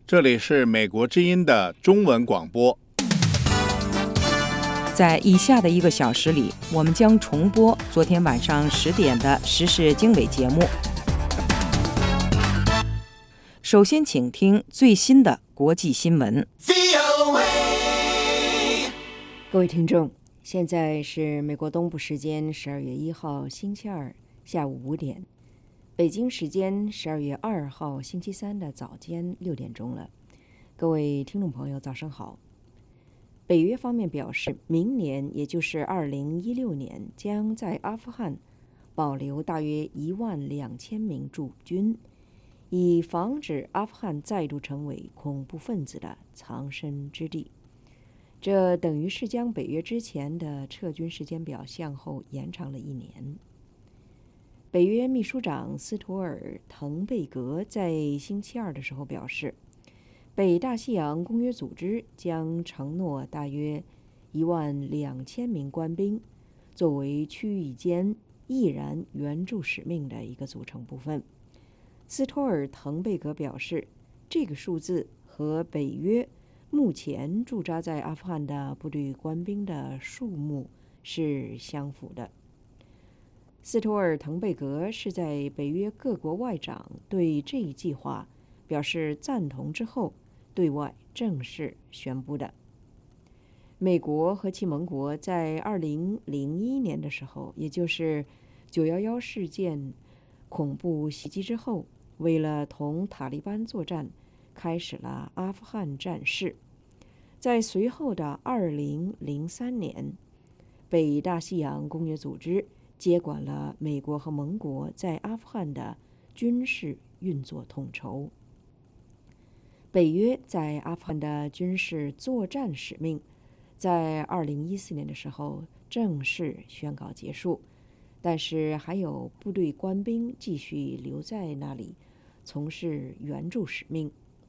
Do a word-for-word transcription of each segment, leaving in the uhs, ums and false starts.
这里是美国之音的中文广播。 在以下的一个小时里，我们将重播昨天晚上十点的时事经纬节目。首先请听最新的国际新闻。 各位听众，现在是美国东部时间十二月一号星期二下午五点，北京时间十二月二号星期三的早间六点钟了。各位听众朋友，早上好。北约方面表示，明年也就是二零一六年，将在阿富汗保留大约一万两千名驻军，以防止阿富汗再度成为恐怖分子的藏身之地。这等于是将北约之前的撤军时间表向后延长了一年。北约秘书长斯托尔滕贝格在星期二的时候表示，北大西洋公约组织将承诺大约一万两千名官兵，作为区域间毅然援助使命的一个组成部分。斯托尔滕贝格表示，这个数字和北约目前驻扎在阿富汗的部队官兵的数目是相符的。斯托尔滕贝格是在北约各国外长对这一计划表示赞同之后对外正式宣布的。美国和其盟国在二零零一年的时候，也就是九一一事件恐怖袭击之后，为了同塔利班作战，开始了阿富汗战事。在随后的二零零三年，北大西洋公约组织接管了美国和盟国在阿富汗的军事运作统筹。北约在阿富汗的军事作战使命在二零一四年的时候正式宣告结束，但是还有部队官兵继续留在那里从事援助使命。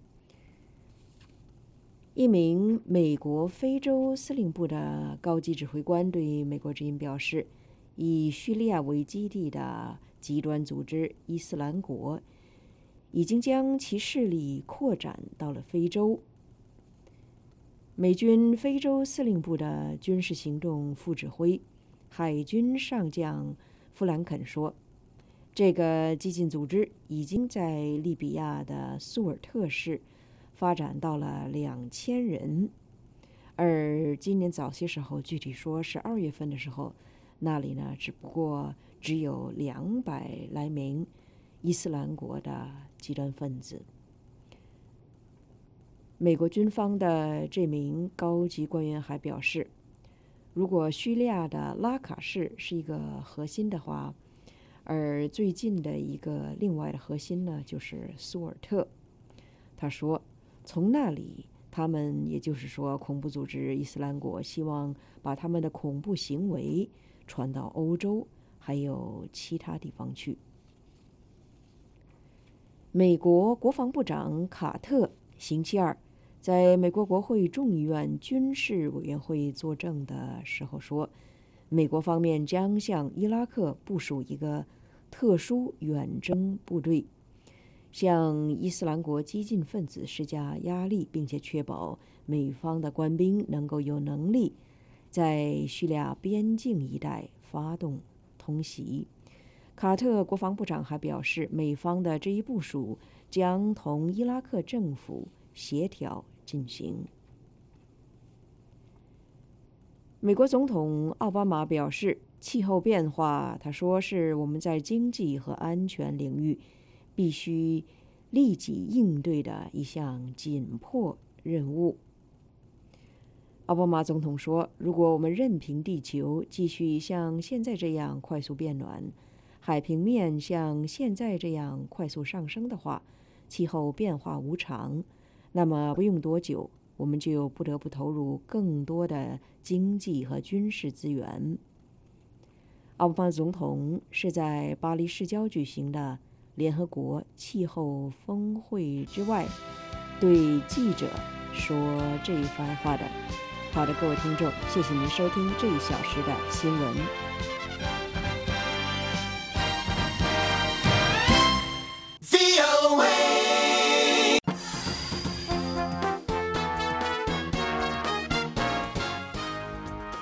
一名美国非洲司令部的高级指挥官对美国之音表示，以叙利亚为基地的极端组织伊斯兰国已经将其势力扩展到了非洲。美军非洲司令部的军事行动副指挥海军上将弗兰肯说，这个激进组织已经在利比亚的苏尔特市发展到了两千人，而今年早些时候，具体说是二月份的时候，那里呢只不过只有两百来名伊斯兰国的极端分子。美国军方的这名高级官员还表示，如果叙利亚的拉卡市是一个核心的话，而最近的一个另外的核心呢就是苏尔特。他说，从那里他们也就是说恐怖组织伊斯兰国希望把他们的恐怖行为传到欧洲还有其他地方去。美国国防部长卡特星期二在美国国会众议院军事委员会作证的时候说，美国方面将向伊拉克部署一个特殊远征部队，向伊斯兰国激进分子施加压力，并且确保美方的官兵能够有能力在叙利亚边境一带发动突袭。卡特国防部长还表示，美方的这一部署将同伊拉克政府协调进行。美国总统奥巴马表示，气候变化，他说是我们在经济和安全领域必须立即应对的一项紧迫任务。奥巴马总统说，如果我们任凭地球继续像现在这样快速变暖，海平面像现在这样快速上升的话，气候变化无常，那么不用多久，我们就不得不投入更多的经济和军事资源。奥巴马总统是在巴黎市郊举行的联合国气候峰会之外对记者说这一番话的。好的，各位听众，谢谢您收听这一小时的新闻。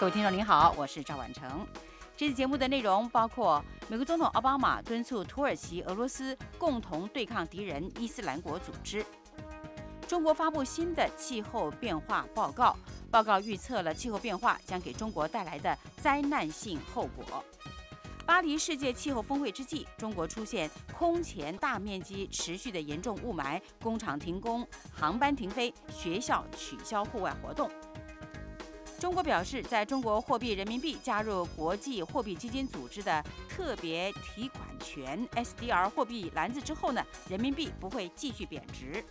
各位听众您好，我是赵婉成。这次节目的内容包括美国总统奥巴马敦促土耳其、俄罗斯共同对抗敌人伊斯兰国组织。中国发布新的气候变化报告，报告预测了气候变化将给中国带来的灾难性后果。巴黎世界气候峰会之际，中国出现空前大面积持续的严重雾霾，工厂停工，航班停飞，学校取消户外活动。中国表示，在中国货币人民币加入国际货币基金组织的特别提款权 S D R 货币篮子之后呢，人民币不会继续贬值。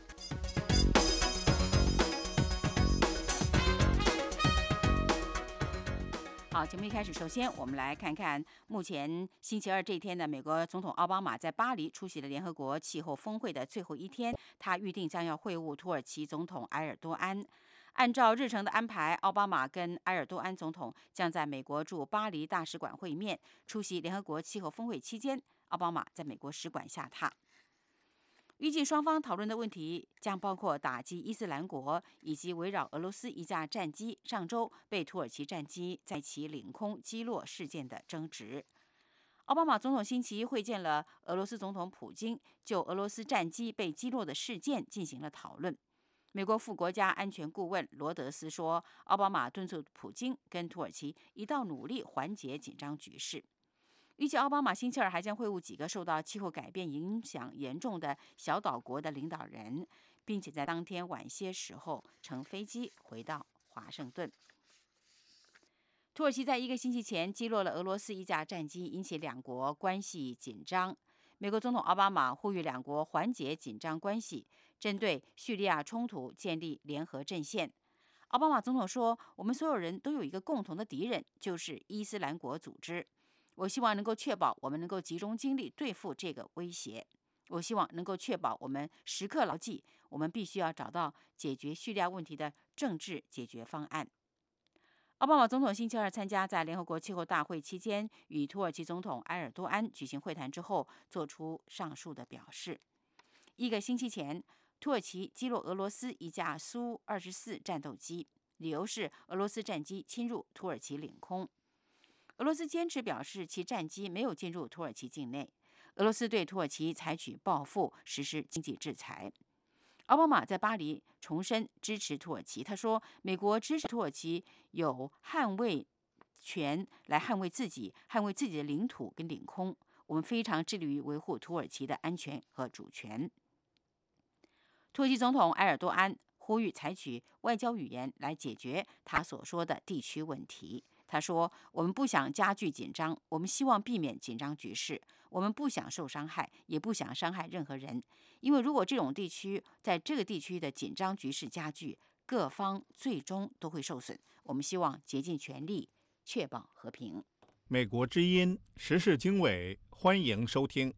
好，节目一开始，首先我们来看看目前星期二这一天呢，美国总统奥巴马在巴黎出席了联合国气候峰会的最后一天，他预定将要会晤土耳其总统埃尔多安。按照日程的安排，奥巴马跟埃尔多安总统将在美国驻巴黎大使馆会面。出席联合国气候峰会期间，奥巴马在美国使馆下榻。预计双方讨论的问题将包括打击伊斯兰国，以及围绕俄罗斯一架战机上周被土耳其战机在其领空击落事件的争执。奥巴马总统星期一会见了俄罗斯总统普京，就俄罗斯战机被击落的事件进行了讨论。美国副国家安全顾问罗德斯说，奥巴马敦促普京跟土耳其一道努力缓解紧张局势。预计奥巴马星期二还将会晤几个受到气候改变影响严重的小岛国的领导人，并且在当天晚些时候乘飞机回到华盛顿。土耳其在一个星期前击落了俄罗斯一架战机，引起两国关系紧张。美国总统奥巴马呼吁两国缓解紧张关系，针对叙利亚冲突建立联合阵线。奥巴马总统说，我们所有人都有一个共同的敌人，就是伊斯兰国组织。我希望能够确保我们能够集中精力对付这个威胁。我希望能够确保我们时刻牢记，我们必须要找到解决叙利亚问题的政治解决方案。奥巴马总统星期二参加在联合国气候大会期间与土耳其总统埃尔多安举行会谈之后，做出上述的表示。一个星期前，土耳其击落俄罗斯一架苏二十四战斗机，理由是俄罗斯战机侵入土耳其领空。俄罗斯坚持表示其战机没有进入土耳其境内。俄罗斯对土耳其采取报复，实施经济制裁。奥巴马在巴黎重申支持土耳其，他说，美国支持土耳其有捍卫权来捍卫自己，捍卫自己的领土跟领空。我们非常致力于维护土耳其的安全和主权。土耳其总统埃尔多安呼吁采取外交语言来解决他所说的地区问题。他说，我们不想加剧紧张，我们希望避免紧张局势，我们不想受伤害，也不想伤害任何人，因为如果这种地区在这个地区的紧张局势加剧，各方最终都会受损。我们希望竭尽全力确保和平。 美国之音时事经纬，欢迎收听。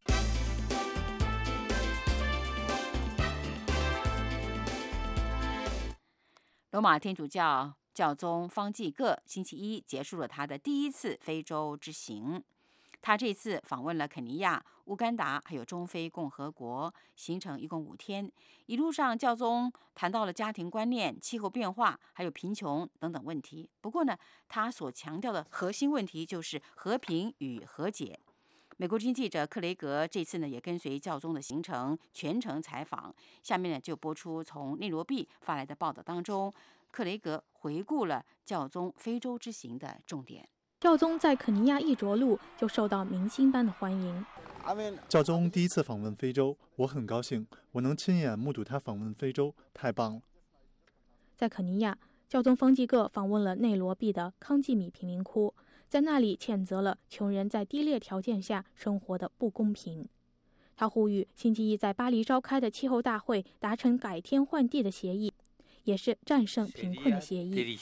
罗马天主教教宗方济各星期一结束了他的第一次非洲之行。他这次访问了肯尼亚、乌干达还有中非共和国，行程一共五天。一路上，教宗谈到了家庭观念、气候变化还有贫穷等等问题。不过呢，他所强调的核心问题就是和平与和解。美国之音记者克雷格这次呢也跟随教宗的行程全程采访。下面呢就播出从内罗毕发来的报道当中，克雷格回顾了教宗非洲之行的重点。 教宗在肯尼亚一着陆就受到明星般的欢迎。 教宗第一次访问非洲，我很高兴，我能亲眼目睹他访问非洲，太棒了。 在肯尼亚，教宗方济各访问了内罗毕的康济米贫民窟，在那里谴责了穷人在低劣条件下生活的不公平。他呼吁星期一在巴黎召开的气候大会达成改天换地的协议，也是战胜贫困的协议。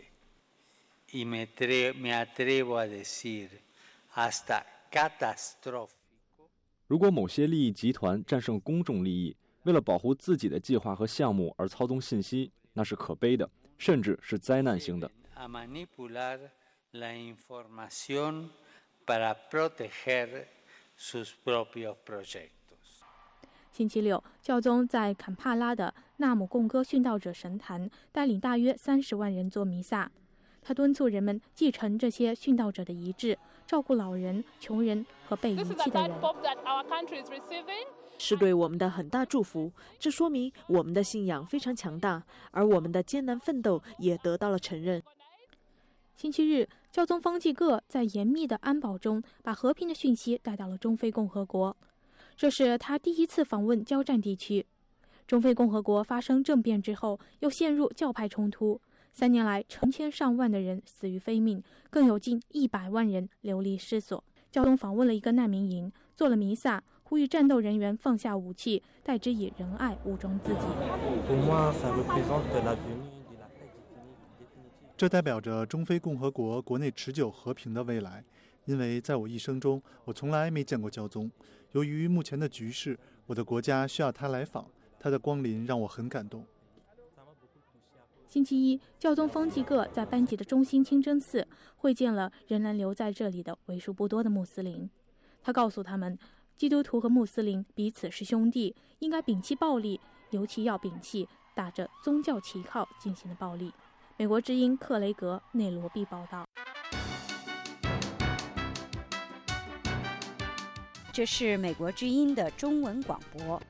如果某些利益集团战胜公众利益，为了保护自己的计划和项目而操纵信息，那是可悲的，甚至是灾难性的。 星期六，教宗在坎帕拉的纳姆贡哥殉道者神坛带领大约三十万人做弥撒。 他敦促人们继承这些殉道者的遗志，照顾老人、穷人和被遗弃的人。 是对我们的很大祝福，这说明我们的信仰非常强大，而我们的艰难奋斗也得到了承认。 星期日，教宗方济各在严密的安保中把和平的讯息带到了中非共和国，这是他第一次访问交战地区。中非共和国发生政变之后，又陷入教派冲突，三年来成千上万的人死于非命，更有近一百万人流离失所。教宗访问了一个难民营，做了弥撒，呼吁战斗人员放下武器，代之以仁爱武装自己。 这代表着中非共和国国内持久和平的未来，因为在我一生中，我从来没见过教宗。由于目前的局势，我的国家需要他来访，他的光临让我很感动。 星期一，教宗方济各在班吉的中心清真寺会见了仍然留在这里的为数不多的穆斯林。他告诉他们，基督徒和穆斯林彼此是兄弟，应该摒弃暴力，尤其要摒弃打着宗教旗号进行的暴力。美国之音克雷格内罗毕报道。 这是美国之音的中文广播。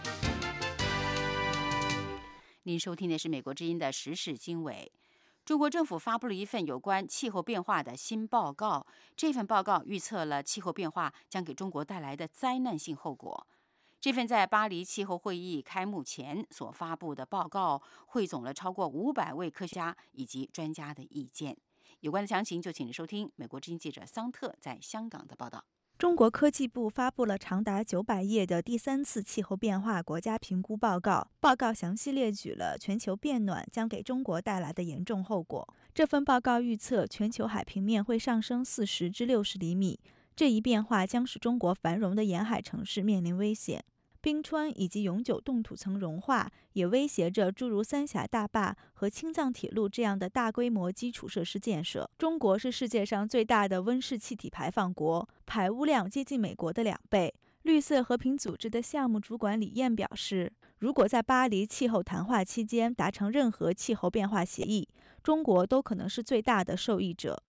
您收听的是美国之音的时事经纬。中国政府发布了一份有关气候变化的新报告，这份报告预测了气候变化将给中国带来的灾难性后果。这份在巴黎气候会议开幕前所发布的报告，汇总了超过五百位科学家以及专家的意见。有关的详情，就请您收听美国之音记者桑特在香港的报道。 中国科技部发布了长达九百页的第三次气候变化国家评估报告。报告详细列举了全球变暖将给中国带来的严重后果。这份报告预测，全球海平面会上升四十至六十厘米，这一变化将使中国繁荣的沿海城市面临危险。冰川以及永久冻土层融化也威胁着诸如三峡大坝和青藏铁路这样的大规模基础设施建设。中国是世界上最大的温室气体排放国，排污量接近美国的两倍。绿色和平组织的项目主管李燕表示，如果在巴黎气候谈话期间达成任何气候变化协议，中国都可能是最大的受益者。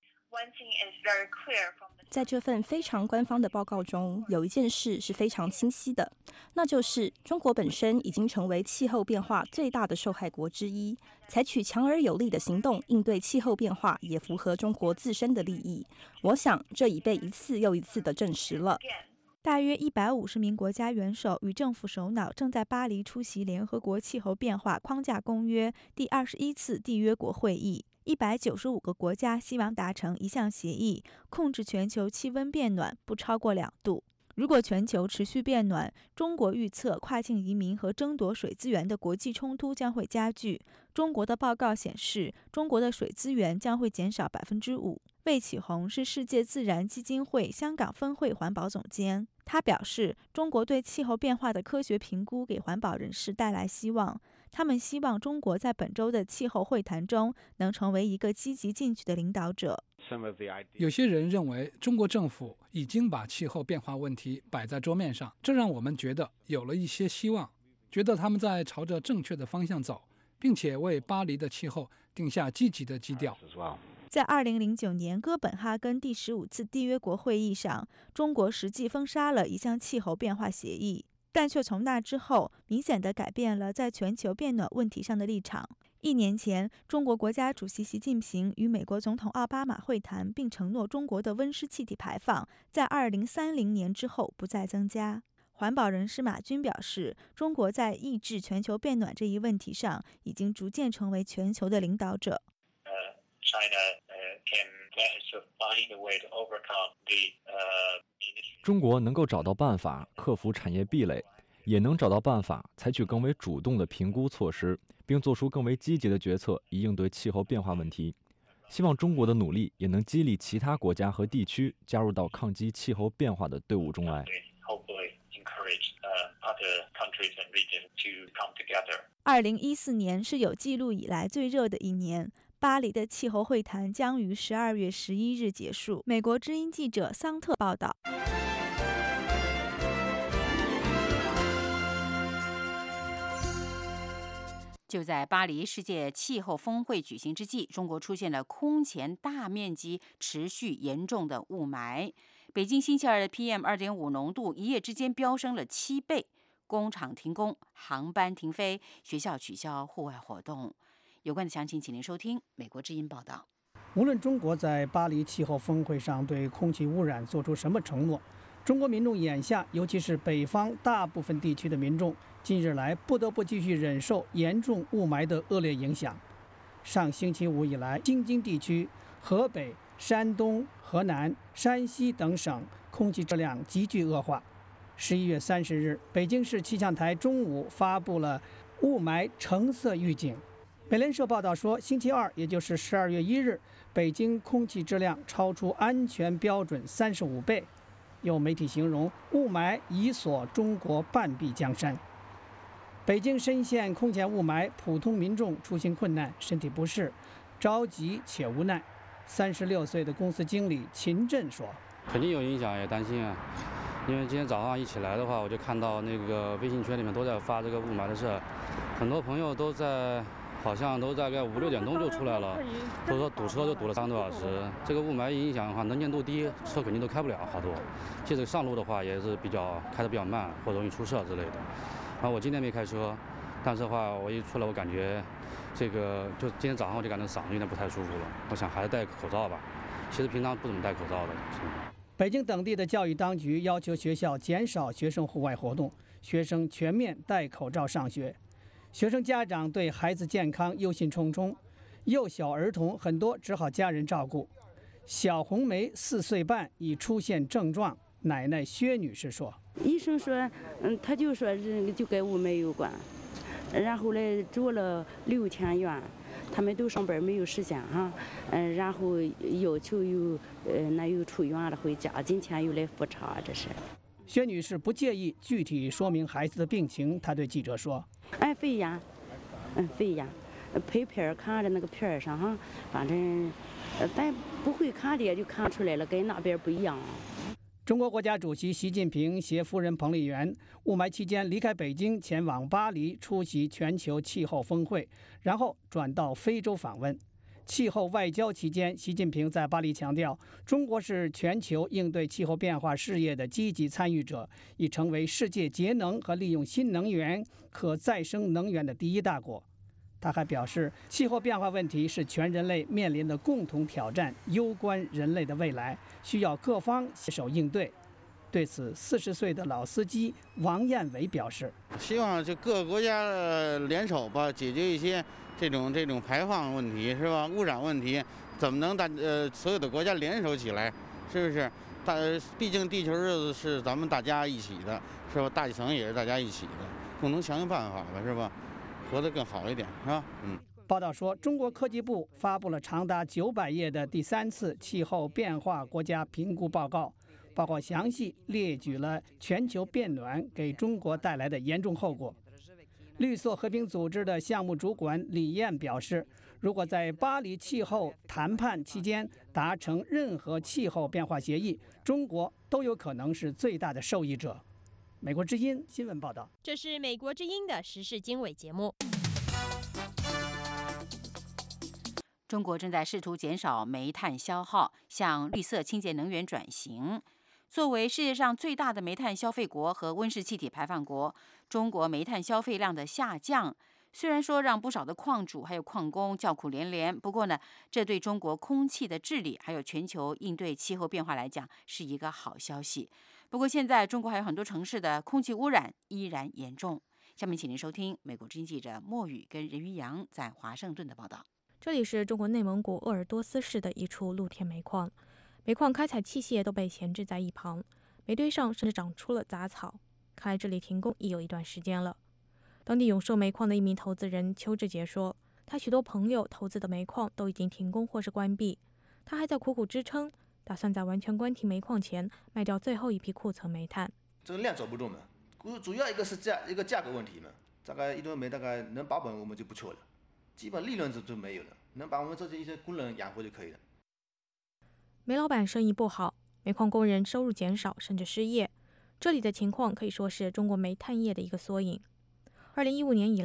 在这份非常官方的报告中，有一件事是非常清晰的，那就是中国本身已经成为气候变化最大的受害国之一，采取强而有力的行动应对气候变化也符合中国自身的利益。我想这已被一次又一次的证实了。 大约一百五十名国家元首与政府首脑正在巴黎出席联合国气候变化框架公约第二十一次缔约国会议。一百九十五个国家希望达成一项协议，控制全球气温变暖不超过两度。如果全球持续变暖，中国预测跨境移民和争夺水资源的国际冲突将会加剧。中国的报告显示，中国的水资源将会减少百分之五。魏启宏是世界自然基金会香港分会环保总监，他表示，中国对气候变化的科学评估给环保人士带来希望。他们希望中国在本周的气候会谈中能成为一个积极进取的领导者。 有些人认为中国政府已经把气候变化问题摆在桌面上，这让我们觉得有了一些希望，觉得他们在朝着正确的方向走，并且为巴黎的气候定下积极的基调。 在二零零九年哥本哈根第十五次缔约国会议上，中国实际封杀了一项气候变化协议，但却从那之后明显地改变了在全球变暖问题上的立场。一年前，中国国家主席习近平与美国总统奥巴马会谈，并承诺中国的温室气体排放在二零三零年之后不再增加。环保人士马军表示，中国在抑制全球变暖这一问题上已经逐渐成为全球的领导者。 中国能够找到办法克服产业壁垒，也能找到办法采取更为主动的评估措施，并做出更为积极的决策以应对气候变化问题。希望中国的努力也能激励其他国家和地区加入到抗击气候变化的队伍中来。 二零一四年是有记录以来最热的一年。巴黎的气候会谈将于十二月十一日结束。美国之音记者桑特报道。 就在巴黎世界气候峰会举行之际，中国出现了空前大面积、持续严重的雾霾。北京星期二的 P M 二点五 浓度一夜之间飙升了七倍，工厂停工，航班停飞，学校取消户外活动。有关的详情，请您收听美国之音报道。 无论中国在巴黎气候峰会上对空气污染做出什么承诺，中国民众眼下，尤其是北方大部分地区的民众，近日来不得不继续忍受严重雾霾的恶劣影响。上星期五以来，京津地区、河北、山东、河南、山西等省空气质量急剧恶化。十一月三十日，北京市气象台中午发布了雾霾橙色预警。美联社报道说，星期二，也就是十二月一日，北京空气质量超出安全标准三十五倍。有媒体形容雾霾已锁中国半壁江山。北京深陷空前雾霾，普通民众出行困难，身体不适，着急且无奈。三十六岁的公司经理秦振说：“ 肯定有影响，也担心啊。因为今天早上一起来的话，我就看到那个微信群里面都在发这个雾霾的事，很多朋友都在。”好像都大概五六点钟就出来了，都说堵车就堵了三个多小时。这个雾霾影响的话，能见度低，车肯定都开不了好多。即使上路的话，也是比较开得比较慢，或容易出事之类的。然后我今天没开车，但是的话，我一出来，我感觉这个就今天早上我就感觉嗓子有点不太舒服了。我想还是戴口罩吧。其实平常不怎么戴口罩的。 北京等地的教育当局要求学校减少学生户外活动，学生全面戴口罩上学。学生家长对孩子健康忧心忡忡，幼小儿童很多只好家人照顾。小红梅四岁半已出现症状，奶奶薛女士说：“ 医生说，嗯，他就说这就跟雾霾有关，然后嘞住了六天院，他们都上班没有时间哈，嗯，然后要求又呃那又出院了回家，今天又来复查，这是。” 薛女士不介意具体说明孩子的病情，她对记者说：“ 哎，肺炎，嗯，肺炎，拍片看着那个片上哈，反正，呃，咱不会看的也就看出来了，跟那边不一样。” 中国国家主席习近平携夫人彭丽媛雾霾期间离开北京，前往巴黎出席全球气候峰会，然后转到非洲访问。气候外交期间，习近平在巴黎强调，中国是全球应对气候变化事业的积极参与者，已成为世界节能和利用新能源、可再生能源的第一大国。他还表示，气候变化问题是全人类面临的共同挑战，攸关人类的未来，需要各方携手应对。对此，四十岁的老司机王彦伟表示：“ 希望就各个国家联手吧，解决一些这种这种排放问题，是吧？污染问题，怎么能大呃所有的国家联手起来？是不是？大毕竟地球是是咱们大家一起的，是吧？大气层也是大家一起的，共同想想办法吧，是吧？活得更好一点，是吧？嗯。” 报道说，中国科技部发布了长达九百页的第三次气候变化国家评估报告。报告详细列举了全球变暖给中国带来的严重后果。绿色和平组织的项目主管李艳表示，如果在巴黎气候谈判期间达成任何气候变化协议，中国都有可能是最大的受益者。美国之音新闻报道。 这是美国之音的时事经纬节目。 中国正在试图减少煤炭消耗，向绿色清洁能源转型。作为世界上最大的煤炭消费国和温室气体排放国，中国煤炭消费量的下降，虽然说让不少的矿主还有矿工叫苦连连，不过呢，这对中国空气的治理还有全球应对气候变化来讲是一个好消息。不过现在中国还有很多城市的空气污染依然严重。下面请您收听美国之音记者莫宇跟任于洋在华盛顿的报道。 这里是中国内蒙古鄂尔多斯市的一处露天煤矿。煤矿开采器械都被闲置在一旁，煤堆上甚至长出了杂草。看来这里停工已有一段时间了。当地永寿煤矿的一名投资人邱志杰说，他许多朋友投资的煤矿都已经停工或是关闭，他还在苦苦支撑，打算在完全关停煤矿前卖掉最后一批库存煤炭。 这个量走不动的，主要一个是价一个价格问题嘛，大概一吨煤大概能保本我们就不错了，基本利润就就没有了，能把我们这些一些工人养活就可以了。 煤老板生意不好，煤矿工人收入减少，甚至失业。这里的情况可以说是中国煤炭业的一个缩影。二零一五年以来，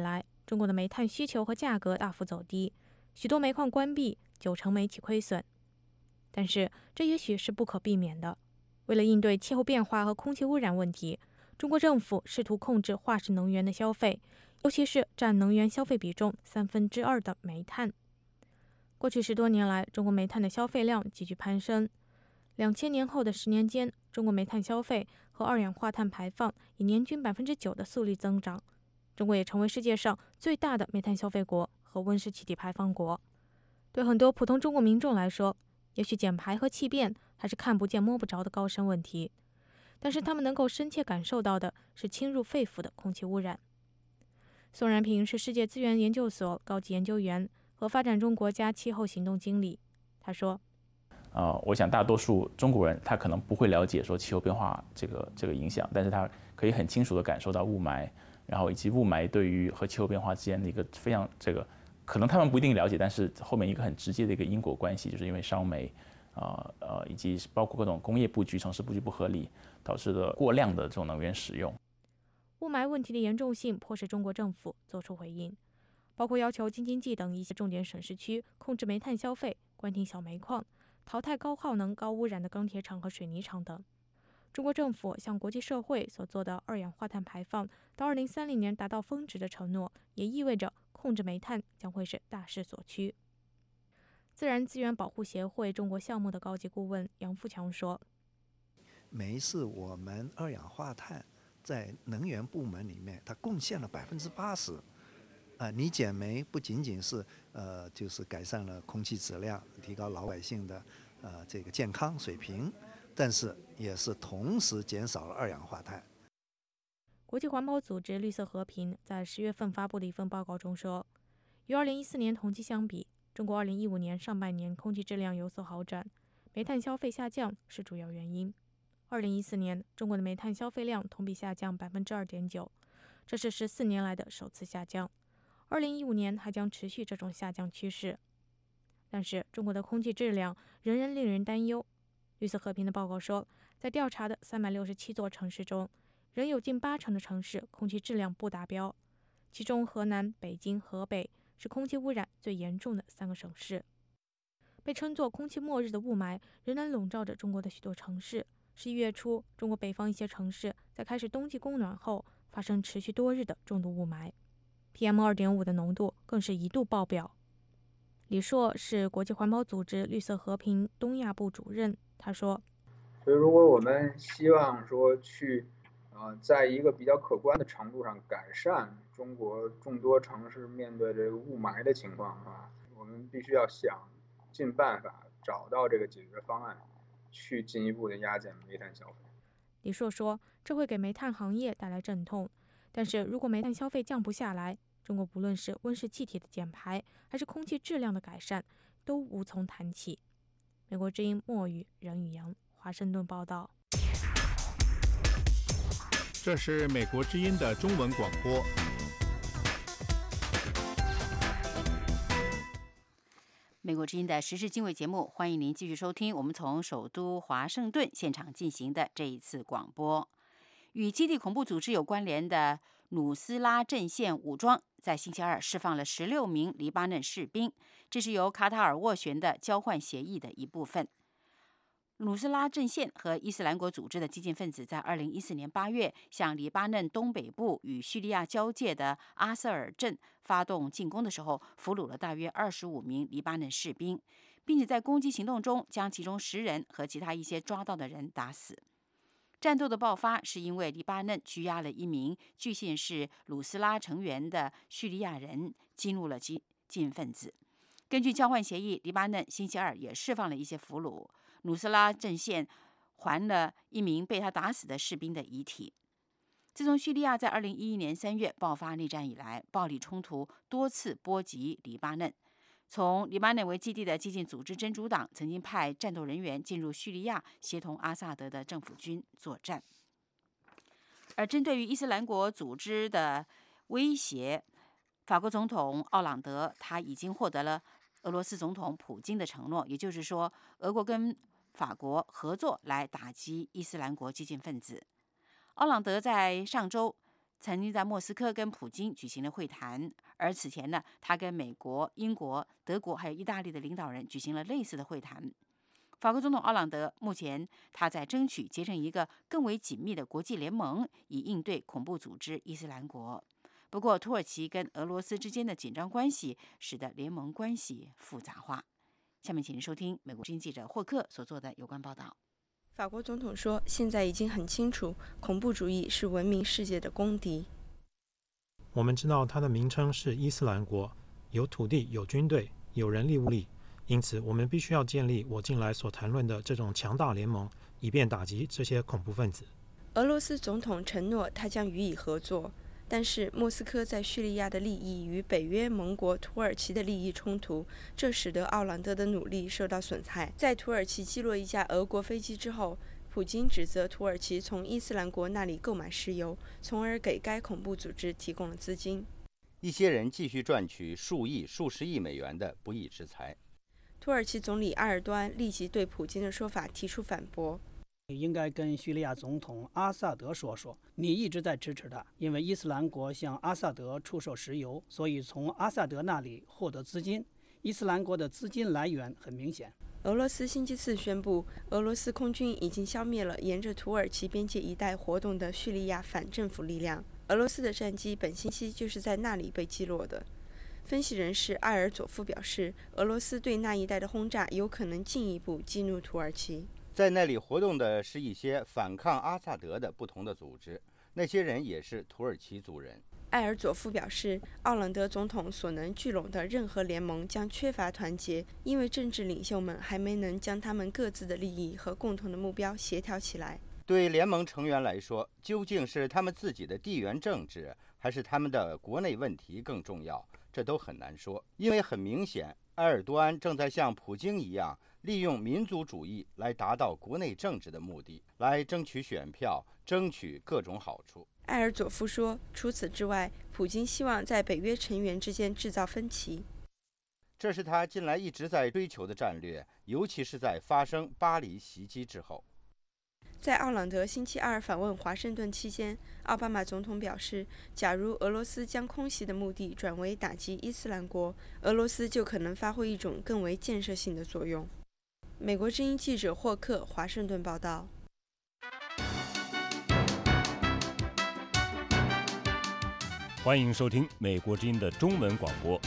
中国的煤炭需求和价格大幅走低，许多煤矿关闭，九成煤企亏损。但是这也许是不可避免的。为了应对气候变化和空气污染问题，中国政府试图控制化石能源的消费，尤其是占能源消费比重三分之二的煤炭。过去十多年来，中国煤炭的消费量急剧攀升。两千年后的十年间，中国煤炭消费和二氧化碳排放以年均百分之九的速率增长。中国也成为世界上最大的煤炭消费国和温室气体排放国。对很多普通中国民众来说，也许减排和气变还是看不见摸不着的高深问题，但是他们能够深切感受到的是侵入肺腑的空气污染。宋然平是世界资源研究所高级研究员和发展中国家气候行动经理。他说：“ 呃，我想大多数中国人他可能不会了解说气候变化这个这个影响，但是他可以很清楚地感受到雾霾，然后以及雾霾对于和气候变化之间的一个非常这个，可能他们不一定了解，但是后面一个很直接的一个因果关系，就是因为烧煤，呃呃，以及包括各种工业布局、城市布局不合理导致的过量的这种能源使用。” 雾霾问题的严重性迫使中国政府作出回应，包括要求京津冀等一些重点省市区控制煤炭消费、关停小煤矿、淘汰高耗能、高污染的钢铁厂和水泥厂等。中国政府向国际社会所做的二氧化碳排放到二零三零年达到峰值的承诺，也意味着控制煤炭将会是大势所趋。自然资源保护协会中国项目的高级顾问杨富强说：“ 煤是我们二氧化碳在能源部门里面，它贡献了百分之八十。啊，你减煤不仅仅是呃，就是改善了空气质量，提高老百姓的呃这个健康水平，但是也是同时减少了二氧化碳。” 国际环保组织绿色和平在十月份发布的一份报告中说，与二零一四年同期相比，中国二零一五年上半年空气质量有所好转，煤炭消费下降是主要原因。二零一四年，中国的煤炭消费量同比下降百分之二点九，这是十四年来的首次下降。二零一五年还将持续这种下降趋势。但是，中国的空气质量仍然令人担忧。绿色和平的报告说，在调查的三百六十七座城市中，仍有近八成的城市空气质量不达标，其中河南、北京、河北是空气污染最严重的三个省市。被称作空气末日的雾霾仍然笼罩着中国的许多城市。十一月初，中国北方一些城市在开始冬季供暖后，发生持续多日的重度雾霾 ，P M 二点五 的浓度更是一度爆表。李硕是国际环保组织绿色和平东亚部主任，他说：“ 所以，如果我们希望说去，呃，在一个比较可观的程度上改善中国众多城市面对这个雾霾的情况啊，我们必须要想尽办法找到这个解决方案。”去进一步的压减煤炭消费。 李硕说，这会给煤炭行业带来阵痛，但是如果煤炭消费降不下来，中国不论是温室气体的减排，还是空气质量的改善，都无从谈起。美国之音莫语、任宇阳，华盛顿报道。 这是美国之音的中文广播。 美国之音的时事经纬节目，欢迎您继续收听我们从首都华盛顿现场进行的这一次广播。与基地恐怖组织有关联的努斯拉阵线武装在星期二释放了十六名黎巴嫩士兵，这是由卡塔尔斡旋的交换协议的一部分。努斯拉阵线和伊斯兰国组织的激进分子在二零一四年八月向黎巴嫩东北部与叙利亚交界的阿瑟尔镇发动进攻的时候，俘虏了大约二十五名黎巴嫩士兵，并且在攻击行动中将其中十人和其他一些抓到的人打死。战斗的爆发是因为黎巴嫩拘押了一名据信是鲁斯拉成员的叙利亚人，激怒了激进分子。根据交换协议，黎巴嫩星期二也释放了一些俘虏。努斯拉阵线还了一名被他打死的士兵的遗体。自从叙利亚在二零一一年三月爆发内战以来，暴力冲突多次波及黎巴嫩。从黎巴嫩为基地的激进组织真主党曾经派战斗人员进入叙利亚，协同阿萨德的政府军作战。而针对于伊斯兰国组织的威胁，法国总统奥朗德他已经获得了俄罗斯总统普京的承诺，也就是说，俄国跟法国合作来打击伊斯兰国激进分子。奥朗德在上周曾经在莫斯科跟普京举行了会谈，而此前呢，他跟美国、英国、德国还有意大利的领导人举行了类似的会谈。法国总统奥朗德目前他在争取结成一个更为紧密的国际联盟，以应对恐怖组织伊斯兰国。不过，土耳其跟俄罗斯之间的紧张关系使得联盟关系复杂化。下面请您收听美国之音记者霍克所做的有关报道。 法国总统说，现在已经很清楚，恐怖主义是文明世界的公敌。 我们知道它的名称是伊斯兰国，有土地、有军队、有人力物力，因此我们必须要建立我近来所谈论的这种强大联盟，以便打击这些恐怖分子。 俄罗斯总统承诺他将予以合作，但是莫斯科在叙利亚的利益与北约盟国土耳其的利益冲突，这使得奥朗德的努力受到损害。在土耳其击落一架俄国飞机之后，普京指责土耳其从伊斯兰国那里购买石油，从而给该恐怖组织提供了资金。 一些人继续赚取数亿、数十亿美元的不义之财。 土耳其总理埃尔多安立即对普京的说法提出反驳。 应该跟叙利亚总统阿萨德说说，你一直在支持他，因为伊斯兰国向阿萨德出售石油，所以从阿萨德那里获得资金。伊斯兰国的资金来源很明显。 俄罗斯星期四宣布，俄罗斯空军已经消灭了沿着土耳其边界一带活动的叙利亚反政府力量。俄罗斯的战机本星期就是在那里被击落的。分析人士埃尔佐夫表示，俄罗斯对那一带的轰炸有可能进一步激怒土耳其。 在那里活动的是一些反抗阿萨德的不同的组织，那些人也是土耳其族人。 埃尔佐夫表示，奥朗德总统所能聚拢的任何联盟将缺乏团结，因为政治领袖们还没能将他们各自的利益和共同的目标协调起来。 对联盟成员来说，究竟是他们自己的地缘政治，还是他们的国内问题更重要？这都很难说，因为很明显，埃尔多安正在像普京一样，利用民族主义来达到国内政治的目的，来争取选票，争取各种好处。 埃尔佐夫说，除此之外，普京希望在北约成员之间制造分歧。 这是他近来一直在追求的战略，尤其是在发生巴黎袭击之后。 在奥朗德星期二访问华盛顿期间，奥巴马总统表示，假如俄罗斯将空袭的目的转为打击伊斯兰国，俄罗斯就可能发挥一种更为建设性的作用。美国之音记者霍克，华盛顿报道。 欢迎收听美国之音的中文广播。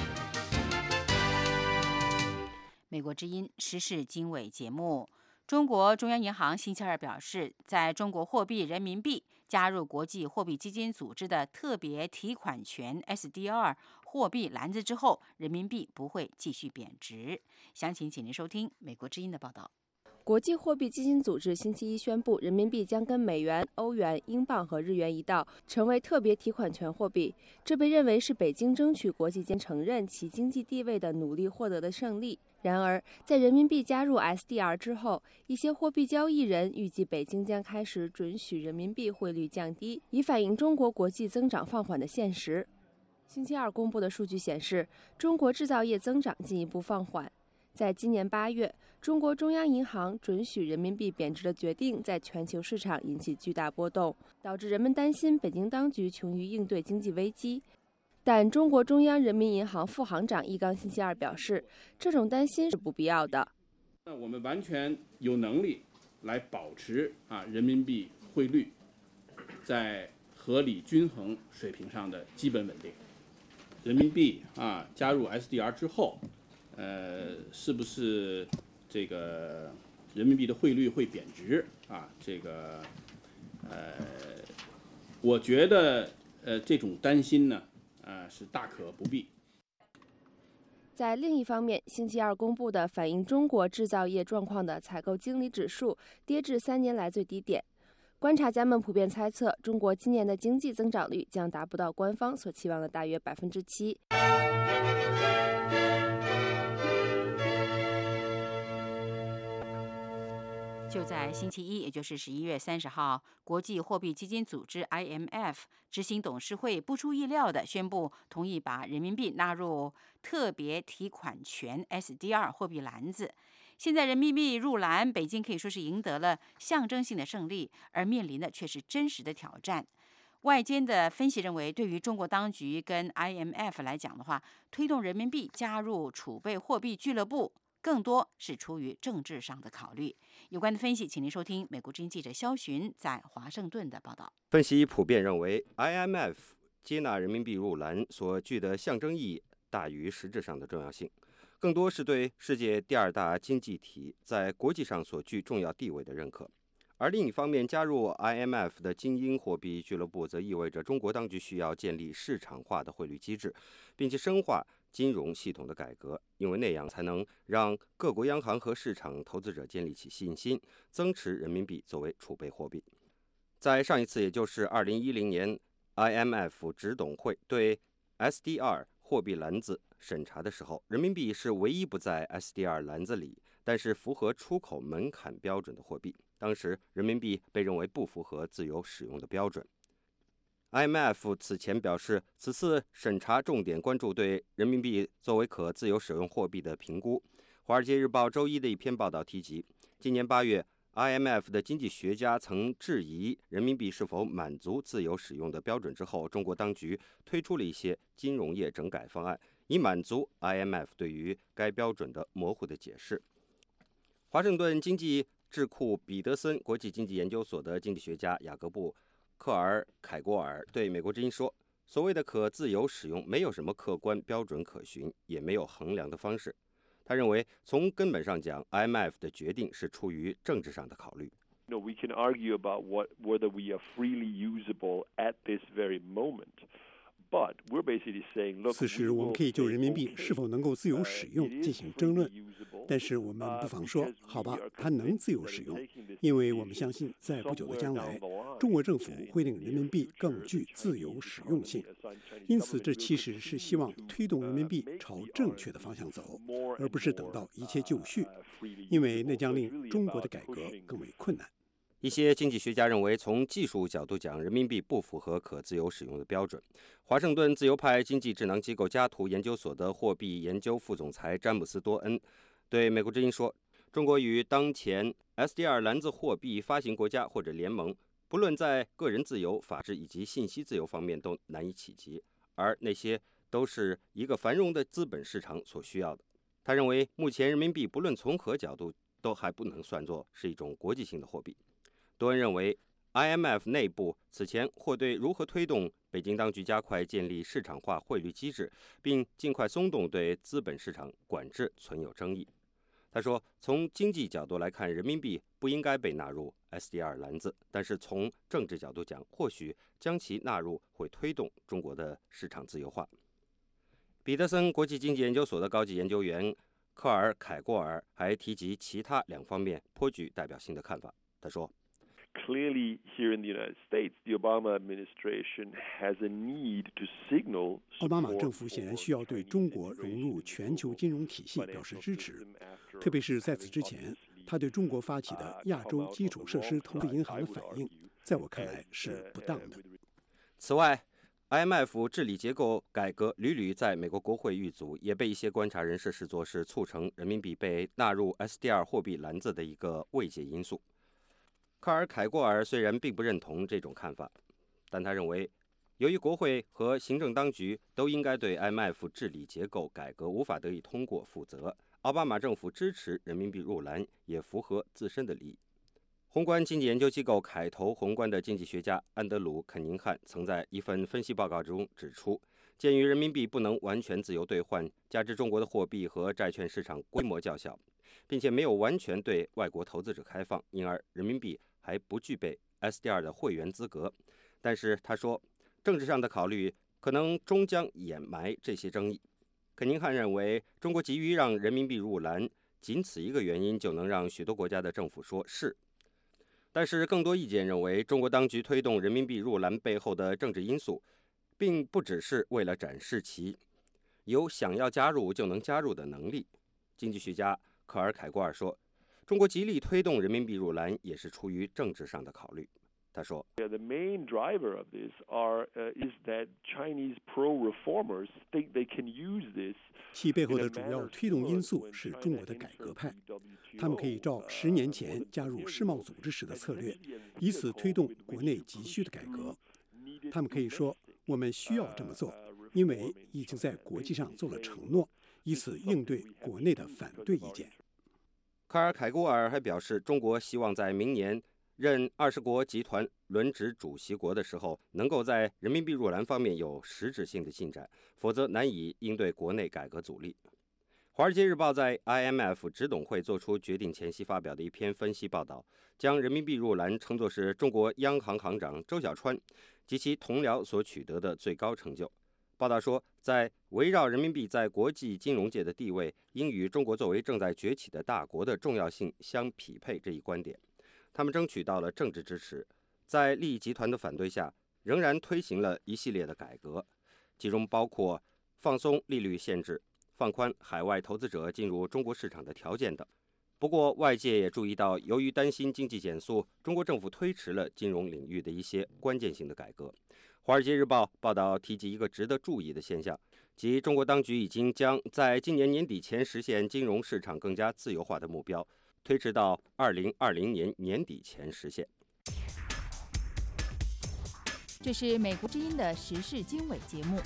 美国之音时事经纬节目。中国中央银行星期二表示，在中国货币人民币加入国际货币基金组织的特别提款权 S D R 货币篮子之后，人民币不会继续贬值。详情请您收听美国之音的报道。 国际货币基金组织星期一宣布，人民币将跟美元、欧元、英镑和日元一道，成为特别提款权货币。这被认为是北京争取国际间承认其经济地位的努力获得的胜利。然而，在人民币加入 S D R 之后，一些货币交易人预计北京将开始准许人民币汇率降低，以反映中国国际增长放缓的现实。星期二公布的数据显示，中国制造业增长进一步放缓。在今年八月，中国中央银行准许人民币贬值的决定在全球市场引起巨大波动，导致人们担心北京当局穷于应对经济危机。但中国中央人民银行副行长易纲星期二表示，这种担心是不必要的。 那我们完全有能力来保持啊人民币汇率在合理均衡水平上的基本稳定。人民币啊加入 S D R 之后，呃，是不是这个人民币的汇率会贬值啊？这个呃，我觉得呃这种担心呢。呃，是大可不必。 在另一方面，星期二公布的反映中国制造业状况的采购经理指数跌至三年来最低点。观察家们普遍猜测，中国今年的经济增长率将达不到官方所期望的大约百分之七。 就在星期一，也就是十一月三十号，国际货币基金组织 I M F 执行董事会不出意料地宣布同意把人民币纳入特别提款权 S D R 货币篮子。现在人民币入篮，北京可以说是赢得了象征性的胜利，而面临的却是真实的挑战。 外间的分析认为，对于中国当局跟 I M F 来讲的话，推动人民币加入储备货币俱乐部，更多是出于政治上的考虑。有关的分析，请您收听美国之音记者肖寻在华盛顿的报道。 分析普遍认为 ，I M F 接纳人民币入篮所具的象征意义大于实质上的重要性，更多是对世界第二大经济体在国际上所具重要地位的认可。而另一方面，加入 I M F 的精英货币俱乐部则意味着中国当局需要建立市场化的汇率机制，并且深化金融系统的改革，因为那样才能让各国央行和市场投资者建立起信心，增持人民币作为储备货币。在上一次，也就是二零一零年 I M F 执董会对 S D R 货币篮子审查的时候，人民币是唯一不在 S D R 篮子里，但是符合出口门槛标准的货币。当时人民币被认为不符合自由使用的标准。I M F 此前表示，此次审查重点关注对人民币作为可自由使用货币的评估。华尔街日报周一的一篇报道提及，今年八月 I M F 的经济学家曾质疑人民币是否满足自由使用的标准之后，中国当局推出了一些金融业整改方案，以满足 I M F 对于该标准的模糊的解释。华盛顿经济智库彼得森国际经济研究所的经济学家雅各布·克尔凯郭尔对美国之音说，所谓的可自由使用没有什么客观标准可循，也没有衡量的方式。他认为，从根本上讲 ，I M F 的决定是出于政治上的考虑。 You know, we can argue about what, whether we are freely usable at this very moment. But we're basically saying, look, 此时我们可以就人民币是否能够自由使用进行争论，但是我们不妨说，好吧，它能自由使用，因为我们相信在不久的将来，中国政府会令人民币更具自由使用性。因此，这其实是希望推动人民币朝正确的方向走，而不是等到一切就绪，因为那将令中国的改革更为困难。 一些经济学家认为，从技术角度讲，人民币不符合可自由使用的标准。华盛顿自由派经济智囊机构加图研究所的货币研究副总裁詹姆斯·多恩对美国之音说，中国与当前 S D R 篮子货币发行国家或者联盟，不论在个人自由、法治以及信息自由方面都难以企及，而那些都是一个繁荣的资本市场所需要的。他认为，目前人民币不论从何角度都还不能算作是一种国际性的货币。多恩认为 ，I M F 内部此前或对如何推动北京当局加快建立市场化汇率机制，并尽快松动对资本市场管制存有争议。他说，从经济角度来看，人民币不应该被纳入 S D R 篮子，但是从政治角度讲，或许将其纳入会推动中国的市场自由化。彼得森国际经济研究所的高级研究员科尔凯郭尔还提及其他两方面颇具代表性的看法。他说， Clearly, here in the United States, the Obama administration has a need to signal. 奥巴马政府显然需要对中国融入全球金融体系表示支持，特别是在此之前，他对中国发起的亚洲基础设施投资银行的反应，在我看来是不当的。 此外 ，I M F 治理结构改革屡屡在美国国会遇阻，也被一些观察人士视作是促成人民币被纳入 S D R 货币篮子的一个慰藉因素。卡尔凯郭尔虽然并不认同这种看法，但他认为，由于国会和行政当局都应该对 I M F 治理结构改革无法得以通过负责，奥巴马政府支持人民币入篮也符合自身的利益。宏观经济研究机构凯投宏观的经济学家安德鲁·肯宁汉曾在一份分析报告中指出，鉴于人民币不能完全自由兑换，加之中国的货币和债券市场规模较小，并且没有完全对外国投资者开放，因而人民币还不具备 S D R 的会员资格。但是他说，政治上的考虑可能终将掩埋这些争议。肯宁汉认为，中国急于让人民币入篮，仅此一个原因就能让许多国家的政府说是。但是更多意见认为，中国当局推动人民币入篮背后的政治因素，并不只是为了展示其有想要加入就能加入的能力。经济学家科尔凯郭尔说，中国极力推动人民币入篮，也是出于政治上的考虑。他说 The main driver of this are, uh, is that Chinese pro-reformers think they can use this. 其背后的主要推动因素是中国的改革派，他们可以照十年前加入世贸组织时的策略，以此推动国内急需的改革。 他们可以说我们需要这么做，因为已经在国际上做了承诺，以此应对国内的反对意见。 卡尔凯郭尔还表示，中国希望在明年任二十国集团轮值主席国的时候，能够在人民币入篮方面有实质性的进展，否则难以应对国内改革阻力。华尔街日报在 I M F 执董会做出决定前夕发表的一篇分析报道，将人民币入篮称作是中国央行行长周小川及其同僚所取得的最高成就。报道说，在围绕人民币在国际金融界的地位应与中国作为正在崛起的大国的重要性相匹配这一观点，他们争取到了政治支持，在利益集团的反对下，仍然推行了一系列的改革，其中包括放松利率限制、放宽海外投资者进入中国市场的条件等。不过，外界也注意到，由于担心经济减速，中国政府推迟了金融领域的一些关键性的改革。《华尔街日报》报道提及一个值得注意的现象，即中国当局已经将在今年年底前实现金融市场更加自由化的目标推迟到二零二零年年底前实现。 这是美国之音的时事经纬节目。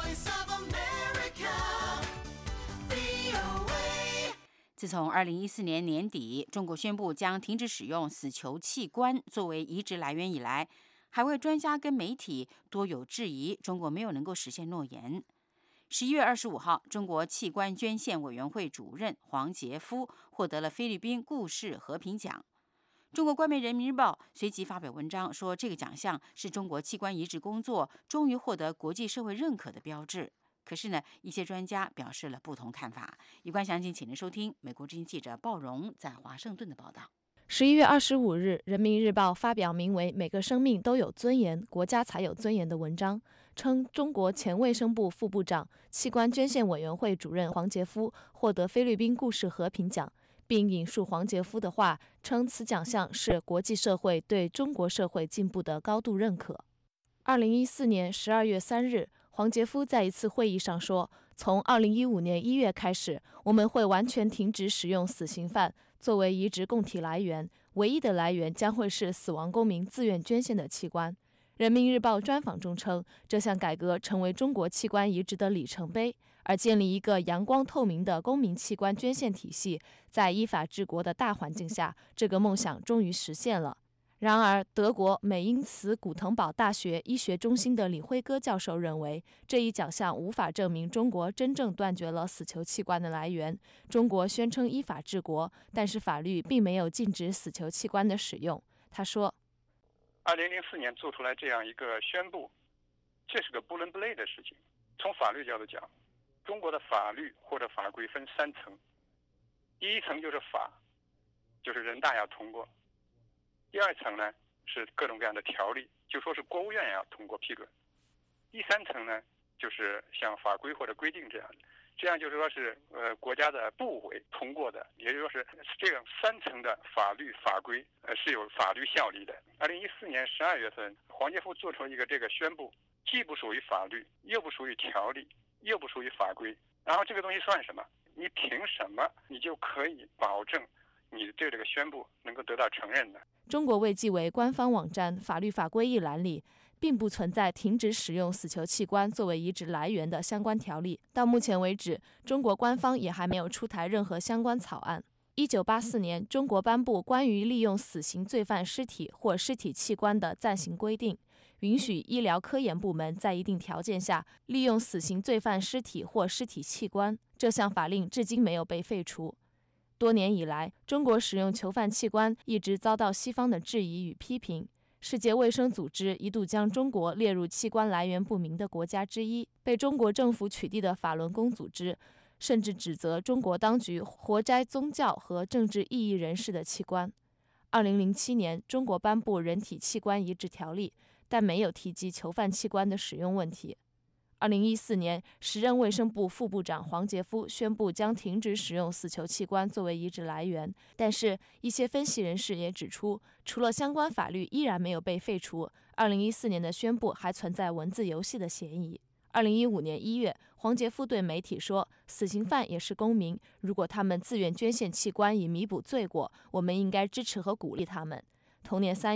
自从二零一四年年底，中国宣布将停止使用死囚器官作为移植来源以来，海外专家跟媒体多有质疑中国没有能够实现诺言。十一月二十五号，中国器官捐献委员会主任黄杰夫获得了菲律宾故事和平奖。中国官媒《人民日报》随即发表文章说，这个奖项是中国器官移植工作终于获得国际社会认可的标志。可是呢，一些专家表示了不同看法。有关详情，请您收听美国之音记者鲍荣在华盛顿的报道。 十一月二十五日，《人民日报》发表名为《每个生命都有尊严，国家才有尊严》的文章，称中国前卫生部副部长、器官捐献委员会主任黄杰夫获得菲律宾故事和平奖，并引述黄杰夫的话，称此奖项是国际社会对中国社会进步的高度认可。二零一四年十二月三日，黄杰夫在一次会议上说，从二零一五年一月开始，我们会完全停止使用死刑犯作为移植供体来源，唯一的来源将会是死亡公民自愿捐献的器官。人民日报专访中称，这项改革成为中国器官移植的里程碑，而建立一个阳光透明的公民器官捐献体系，在依法治国的大环境下，这个梦想终于实现了。然而，德国美因茨古腾堡大学医学中心的李辉歌教授认为，这一奖项无法证明中国真正断绝了死囚器官的来源。中国宣称依法治国，但是法律并没有禁止死囚器官的使用。他说， 二零零四年做出来这样一个宣布，这是个不伦不类的事情。从法律角度讲，中国的法律或者法规分三层，第一层就是法，就是人大要通过。第二层呢是各种各样的条例，就说是国务院要通过批准。第三层呢就是像法规或者规定这样的，这样就是说是呃国家的部委通过的，也就是说是这样三层的法律法规呃是有法律效力的。二零一四年十二月份，黄杰夫做出一个这个宣布，既不属于法律，又不属于条例，又不属于法规，然后这个东西算什么？你凭什么你就可以保证你对这个宣布能够得到承认呢？ 中国卫计委官方网站法律法规一栏里并不存在停止使用死囚器官作为移植来源的相关条例。到目前为止，中国官方也还没有出台任何相关草案。一九八四年，中国颁布关于利用死刑罪犯尸体或尸体器官的暂行规定，允许医疗科研部门在一定条件下利用死刑罪犯尸体或尸体器官。这项法令至今没有被废除。多年以来，中国使用囚犯器官一直遭到西方的质疑与批评。世界卫生组织一度将中国列入器官来源不明的国家之一。被中国政府取缔的法轮功组织甚至指责中国当局活摘宗教和政治异议人士的器官。二零零七年，中国颁布人体器官移植条例，但没有提及囚犯器官的使用问题。二零一四年，时任卫生部副部长黄杰夫宣布将停止使用死囚器官作为移植来源，但是，一些分析人士也指出，除了相关法律依然没有被废除，二零一四年的宣布还存在文字游戏的嫌疑。二零一五年一月，黄杰夫对媒体说，死刑犯也是公民，如果他们自愿捐献器官以弥补罪过，我们应该支持和鼓励他们。同年三月，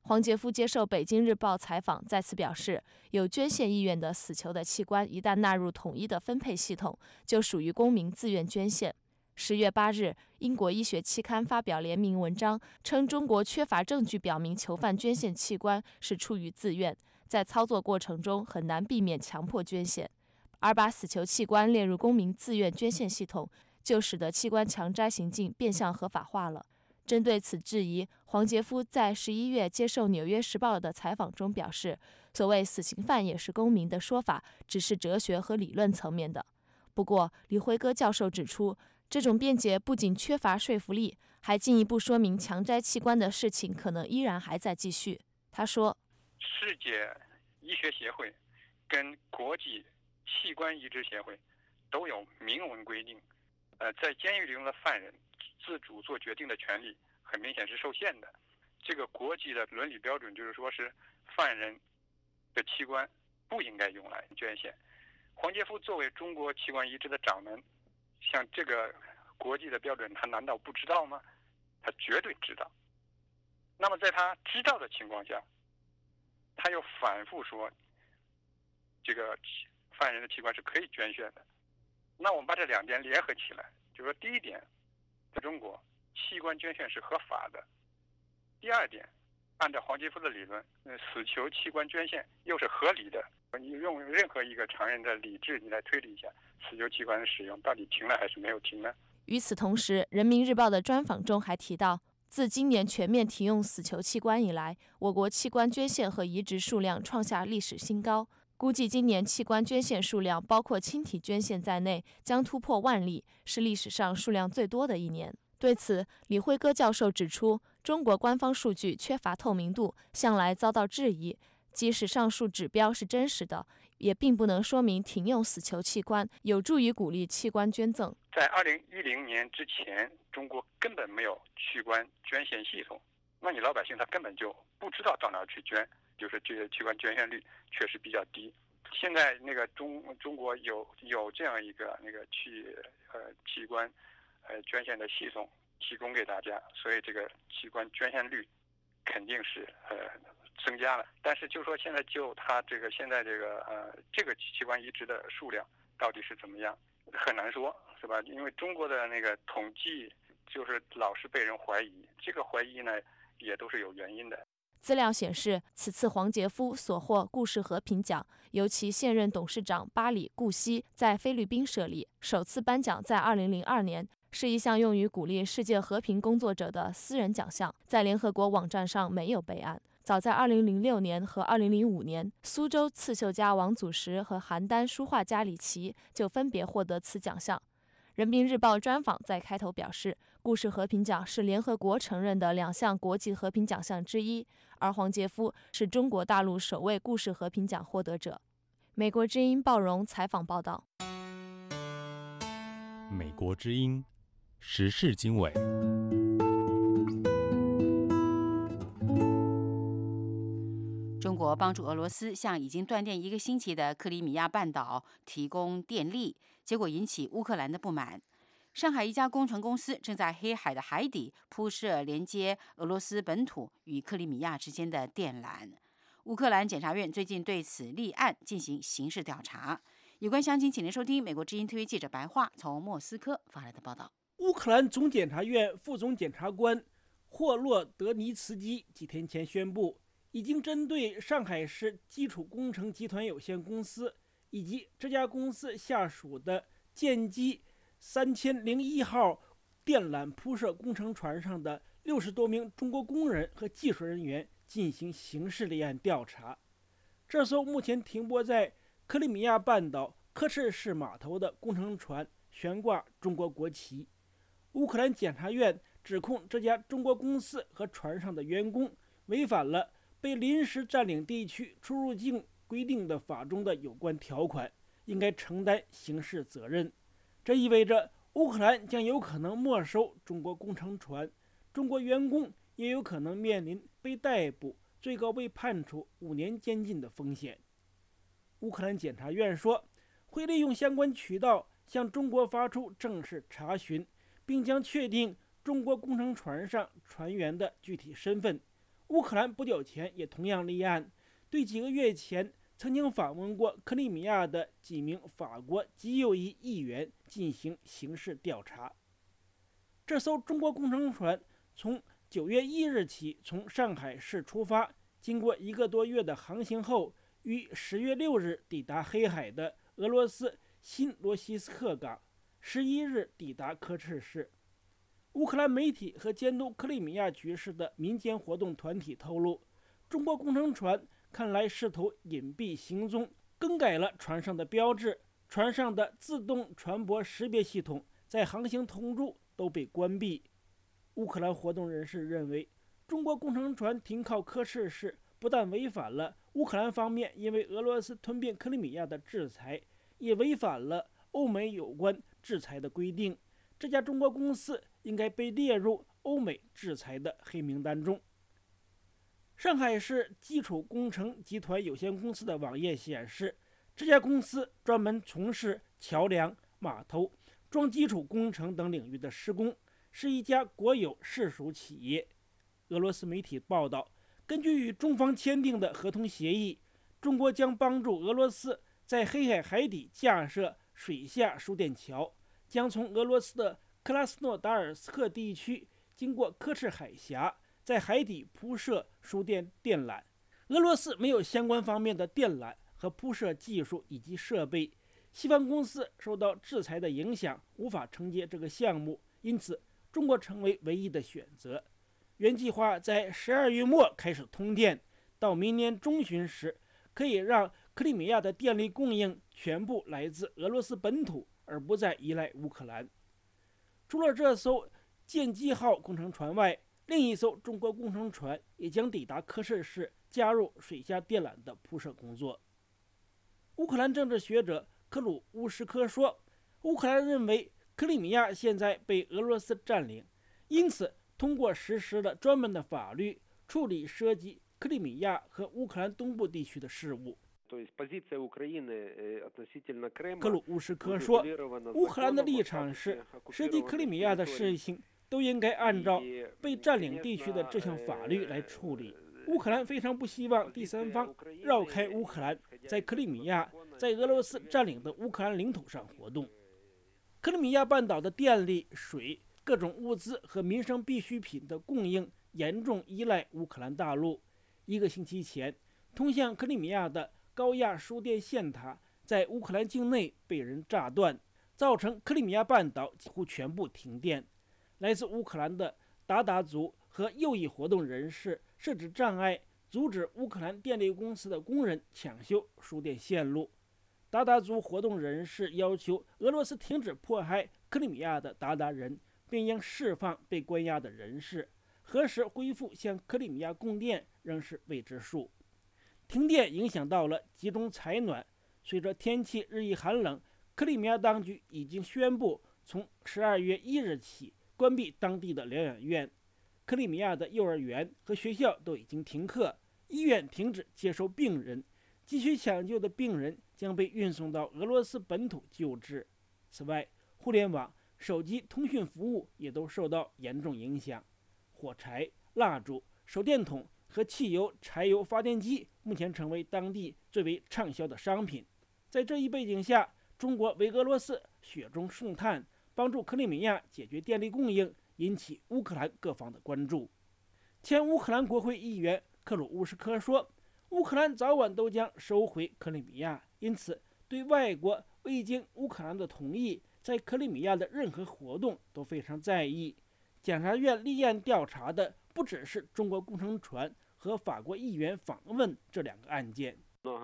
黄杰夫接受北京日报采访，再次表示，有捐献意愿的死囚的器官一旦纳入统一的分配系统，就属于公民自愿捐献。十月八日，英国医学期刊发表联名文章，称中国缺乏证据表明囚犯捐献器官是出于自愿，在操作过程中很难避免强迫捐献，而把死囚器官列入公民自愿捐献系统，就使得器官强摘行径变相合法化了。针对此质疑，黄杰夫在十一月接受《纽约时报》的采访中表示，所谓死刑犯也是公民的说法只是哲学和理论层面的。不过，李辉歌教授指出，这种辩解不仅缺乏说服力，还进一步说明强摘器官的事情可能依然还在继续。他说， 世界医学协会跟国际器官移植协会都有明文规定，呃，在监狱里中的犯人自主做决定的权利很明显是受限的。这个国际的伦理标准就是说是犯人的器官不应该用来捐献。黄杰夫作为中国器官移植的掌门，像这个国际的标准，他难道不知道吗？他绝对知道。那么在他知道的情况下，他又反复说这个犯人的器官是可以捐献的。那我们把这两点联合起来，就是说，第一点，在中国器官捐献是合法的；第二点，按照黄杰夫的理论，死囚器官捐献又是合理的。你用任何一个常人的理智，你来推理一下，死囚器官的使用到底停了还是没有停呢？ 与此同时，《人民日报》的专访中还提到，自今年全面停用死囚器官以来，我国器官捐献和移植数量创下历史新高。估计今年器官捐献数量，包括亲体捐献在内，将突破万例，是历史上数量最多的一年。对此，李辉歌教授指出，中国官方数据缺乏透明度，向来遭到质疑。即使上述指标是真实的，也并不能说明停用死囚器官有助于鼓励器官捐赠。 在二零一零年之前，中国根本没有器官捐献系统，那你老百姓他根本就不知道到哪儿去捐，就是这个器官捐献率确实比较低。现在那个中中国有有这样一个那个器呃器官呃捐献的系统提供给大家，所以这个器官捐献率肯定是呃增加了。但是就说现在就它这个现在这个呃这个器官移植的数量到底是怎么样，很难说，是吧？因为中国的那个统计就是老是被人怀疑，这个怀疑呢也都是有原因的。 资料显示，此次黄杰夫所获故事和平奖，由其现任董事长巴里·顾西在菲律宾设立，首次颁奖在二零零二年，是一项用于鼓励世界和平工作者的私人奖项，在联合国网站上没有备案。早在二零零六年和二零零五年，苏州刺绣家王祖石和邯郸书画家李琦就分别获得此奖项。人民日报专访在开头表示，故事和平奖是联合国承认的两项国际和平奖项之一，而黄杰夫是中国大陆首位故事和平奖获得者。美国之音鲍荣采访报道。 美国之音时事经纬。 中国帮助俄罗斯向已经断电一个星期的克里米亚半岛提供电力，结果引起乌克兰的不满。上海一家工程公司正在黑海的海底铺设连接俄罗斯本土与克里米亚之间的电缆。乌克兰检察院最近对此立案进行刑事调查。有关详情，请您收听美国之音 T V 记者白桦从莫斯科发来的报道。 乌克兰总检察院副总检察官霍洛德尼茨基几天前宣布，已经针对上海市基础工程集团有限公司以及这家公司下属的建机三千零一号电缆铺设工程船上的六十多名中国工人和技术人员进行刑事立案调查。这艘目前停泊在克里米亚半岛科赤市码头的工程船悬挂中国国旗。乌克兰检察院指控这家中国公司和船上的员工违反了被临时占领地区出入境规定的法中的有关条款，应该承担刑事责任。这意味着乌克兰将有可能没收中国工程船，中国员工也有可能面临被逮捕，最高被判处五年监禁的风险。乌克兰检察院说，会利用相关渠道向中国发出正式查询，并将确定中国工程船上船员的具体身份。 乌克兰不久前也同样立案，对几个月前曾经访问过克里米亚的几名法国极右翼议员进行刑事调查。这艘中国工程船从九月一日起从上海市出发，经过一个多月的航行后，于十月六日抵达黑海的俄罗斯新罗西斯克港，十一日抵达科赤市。乌克兰媒体和监督克里米亚局势的民间活动团体透露，中国工程船看来试图隐蔽行踪，更改了船上的标志，船上的自动船舶识别系统在航行途中都被关闭。乌克兰活动人士认为，中国工程船停靠科赤市不但违反了乌克兰方面因为俄罗斯吞并克里米亚的制裁，也违反了欧美有关制裁的规定。这家中国公司应该被列入欧美制裁的黑名单中。上海市基础工程集团有限公司的网页显示，这家公司专门从事桥梁、码头、装基础工程等领域的施工，是一家国有市属企业。俄罗斯媒体报道，根据与中方签订的合同协议，中国将帮助俄罗斯在黑海海底架设水下输电桥，将从俄罗斯的克拉斯诺达尔斯克地区经过科赤海峡，在海底铺设输电电缆。俄罗斯没有相关方面的电缆和铺设技术以及设备，西方公司受到制裁的影响，无法承接这个项目，因此中国成为唯一的选择。原计划在十二月末开始通电，到明年中旬时，可以让克里米亚的电力供应全部来自俄罗斯本土，而不再依赖乌克兰。除了这艘舰机号工程船外，另一艘中国工程船也将抵达科赤市，加入水下电缆的铺设工作。乌克兰政治学者克鲁乌什科说，乌克兰认为克里米亚现在被俄罗斯占领，因此通过实施了专门的法律处理涉及克里米亚和乌克兰东部地区的事务。克鲁乌什科说，乌克兰的立场是，涉及克里米亚的事情都应该按照被占领地区的这项法律来处理。乌克兰非常不希望第三方绕开乌克兰，在克里米亚在俄罗斯占领的乌克兰领土上活动。克里米亚半岛的电力、水、各种物资和民生必需品的供应严重依赖乌克兰大陆。一个星期前，通向克里米亚的高压输电线塔在乌克兰境内被人炸断，造成克里米亚半岛几乎全部停电。来自乌克兰的鞑靼族和右翼活动人士设置障碍，阻止乌克兰电力公司的工人抢修输电线路。鞑靼族活动人士要求俄罗斯停止迫害克里米亚的鞑靼人，并应释放被关押的人士。何时恢复向克里米亚供电仍是未知数。停电影响到了集中采暖，随着天气日益寒冷，克里米亚当局已经宣布从十二月一日起关闭当地的疗养院。克里米亚的幼儿园和学校都已经停课，医院停止接收病人，急需抢救的病人将被运送到俄罗斯本土救治。此外，互联网、手机通讯服务也都受到严重影响。火柴、蜡烛、手电筒和汽油、柴油发电机目前成为当地最为畅销的商品。在这一背景下，中国为俄罗斯雪中送炭，帮助克里米亚解决电力供应，引起乌克兰各方的关注。前乌克兰国会议员克鲁乌什科说，乌克兰早晚都将收回克里米亚，因此对外国未经乌克兰的同意在克里米亚的任何活动都非常在意。检察院立案调查的不只是中国工程船和法国议员访问这两个案件。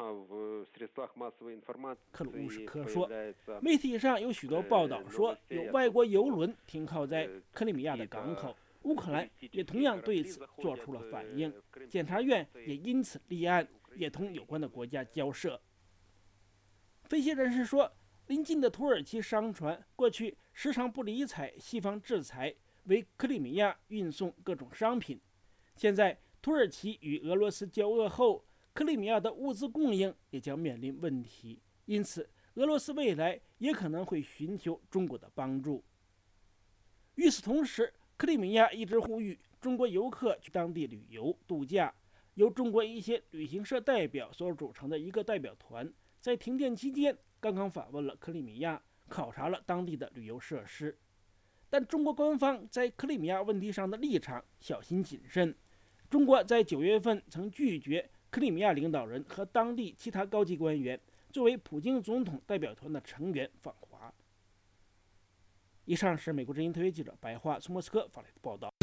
克鲁乌什科说，媒体上有许多报道说有外国油轮停靠在克里米亚的港口，乌克兰也同样对此做出了反应，检察院也因此立案，也同有关的国家交涉。分析人士说，临近的土耳其商船过去时常不理睬西方制裁，为克里米亚运送各种商品。现在土耳其与俄罗斯交恶后，克里米亚的物资供应也将面临问题，因此俄罗斯未来也可能会寻求中国的帮助。与此同时， 克里米亚一直呼吁中国游客去当地旅游度假。由中国一些旅行社代表所组成的一个代表团，在停电期间刚刚访问了克里米亚，考察了当地的旅游设施。但中国官方在克里米亚问题上的立场小心谨慎。中国在九月份曾拒绝克里米亚领导人和当地其他高级官员作为普京总统代表团的成员访华。以上是美国之音特约记者白桦从莫斯科发来的报道。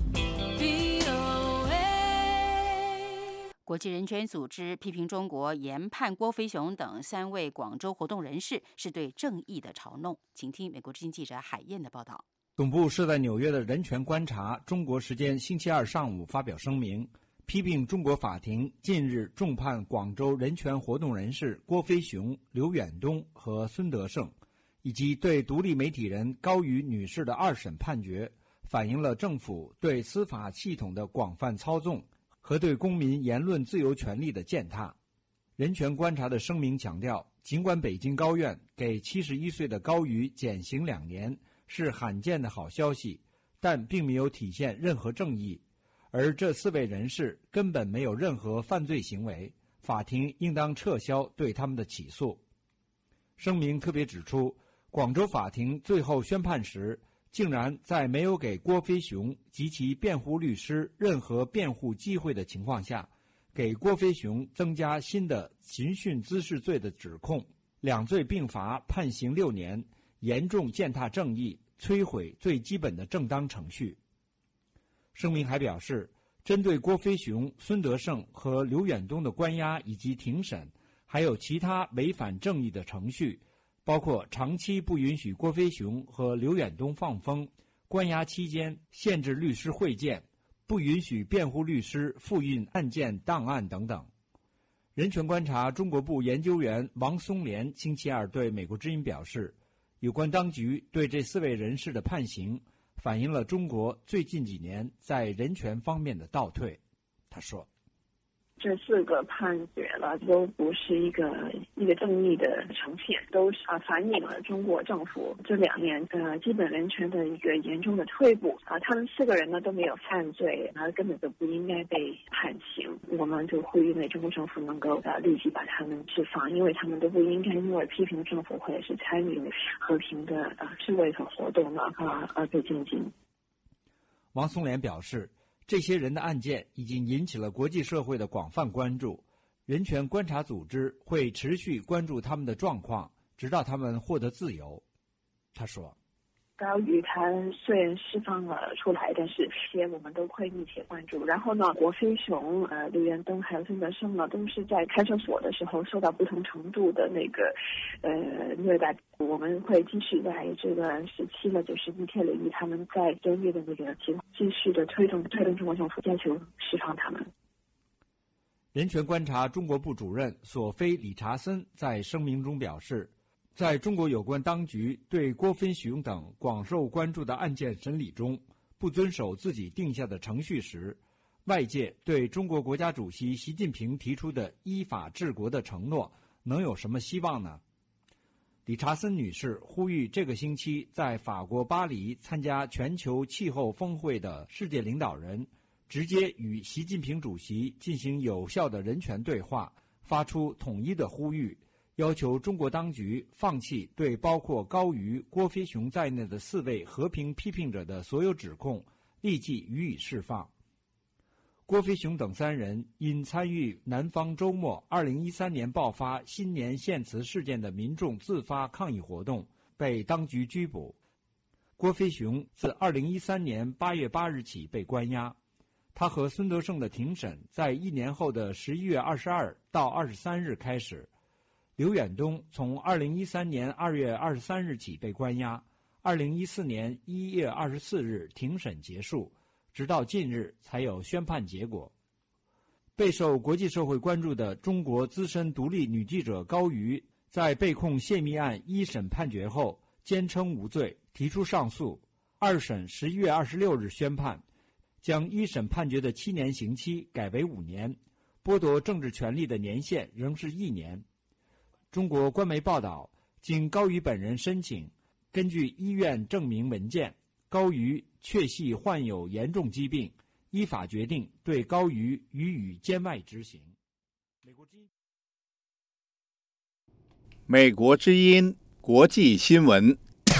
国际人权组织批评中国研判郭飞雄等三位广州活动人士是对正义的嘲弄。请听美国之音记者海燕的报道。 总部设在纽约的人权观察中国时间星期二上午发表声明，批评中国法庭近日重判广州人权活动人士郭飞雄、刘远东和孙德胜，以及对独立媒体人高瑜女士的二审判决，反映了政府对司法系统的广泛操纵和对公民言论自由权利的践踏。人权观察的声明强调，尽管北京高院给七十一岁的高瑜减刑两年是罕见的好消息，但并没有体现任何正义，而这四位人士根本没有任何犯罪行为，法庭应当撤销对他们的起诉。声明特别指出，广州法庭最后宣判时，竟然在没有给郭飞雄及其辩护律师任何辩护机会的情况下，给郭飞雄增加新的寻衅滋事罪的指控，两罪并罚，判刑六年，严重践踏正义，摧毁最基本的正当程序。声明还表示，针对郭飞雄、孙德胜和刘远东的关押以及庭审，还有其他违反正义的程序，包括长期不允许郭飞雄和刘远东放风，关押期间限制律师会见，不允许辩护律师复印案件档案等等。人权观察中国部研究员王松莲星期二对美国之音表示，有关当局对这四位人士的判刑反映了中国最近几年在人权方面的倒退。他说， 这四个判决了都不是一个一个正义的呈现，都是啊反映了中国政府这两年的基本人权的一个严重的退步啊。他们四个人呢都没有犯罪，然后根本就不应该被判刑。我们就呼吁呢中国政府能够啊立即把他们释放，因为他们都不应该因为批评政府或者是参与和平的啊示威和活动呢啊而被监禁。 王松莲表示，这些人的案件已经引起了国际社会的广泛关注，人权观察组织会持续关注他们的状况，直到他们获得自由。他说， 高瑜他虽然释放了出来，但是这些我们都会密切关注。然后呢，郭飞雄、呃刘远东还有孙德胜呢，都是在看守所的时候受到不同程度的那个呃虐待。我们会继续在这个时期呢，就是密切留意他们在监狱的那个情况，继续的推动推动中国政府要求释放他们。 人权观察中国部主任索菲·理查森在声明中表示，在中国有关当局对郭飞雄等广受关注的案件审理中不遵守自己定下的程序时，外界对中国国家主席习近平提出的依法治国的承诺能有什么希望呢？理查森女士呼吁这个星期在法国巴黎参加全球气候峰会的世界领导人直接与习近平主席进行有效的人权对话，发出统一的呼吁，要求中国当局放弃对包括高瑜、郭飞雄在内的四位和平批评者的所有指控，立即予以释放。郭飞雄等三人因参与南方周末二零一三年爆发新年献词事件的民众自发抗议活动，被当局拘捕。郭飞雄自二零一三年八月八日起被关押，他和孙德胜的庭审在一年后的十一月二十二到二十三日开始。刘远东从二零一三年二月二十三日起被关押，二零一四年一月二十四日庭审结束，直到近日才有宣判结果。备受国际社会关注的中国资深独立女记者高瑜，在被控泄密案一审判决后，坚称无罪，提出上诉。二审十一月二十六日宣判，将一审判决的七年刑期改为五年，剥夺政治权利的年限仍是一年。中国官媒报道，经高瑜本人申请，根据医院证明文件，高瑜确系患有严重疾病，依法决定对高瑜予以监外执行。 美国之音国际新闻。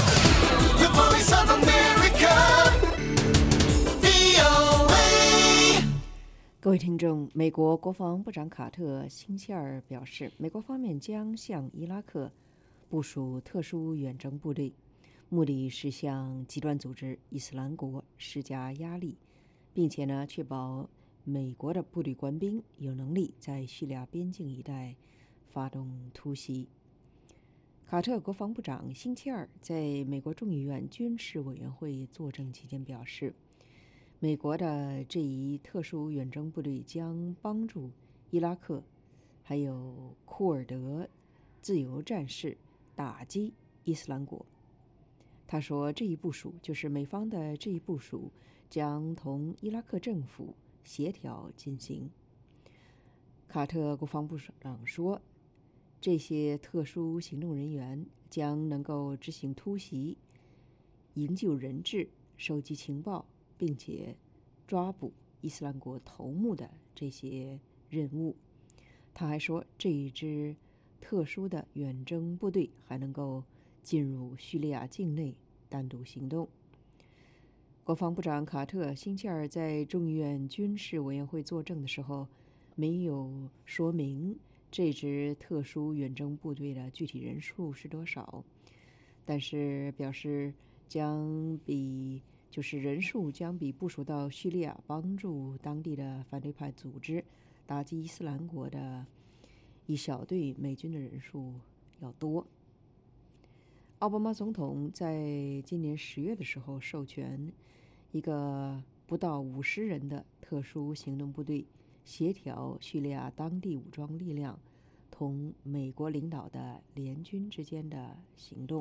各位听众，美国国防部长卡特星期二表示，美国方面将向伊拉克部署特殊远征部队，目的是向极端组织伊斯兰国施加压力，并且呢，确保美国的部队官兵有能力在叙利亚边境一带发动突袭。卡特国防部长星期二在美国众议院军事委员会作证期间表示，美国的这一特殊远征部队将帮助伊拉克还有库尔德自由战士打击伊斯兰国。他说，这一部署就是美方的这一部署将同伊拉克政府协调进行。卡特国防部长说，这些特殊行动人员将能够执行突袭、营救人质、收集情报，并且抓捕伊斯兰国头目的这些任务。他还说，这一支特殊的远征部队还能够进入叙利亚境内单独行动。国防部长卡特星期二在众议院军事委员会作证的时候，没有说明这支特殊远征部队的具体人数是多少，但是表示将比就是人数将比部署到叙利亚帮助当地的反对派组织打击伊斯兰国的一小队美军的人数要多。奥巴马总统在今年十月的时候授权一个不到五十人的特殊行动部队协调叙利亚当地武装力量同美国领导的联军之间的行动。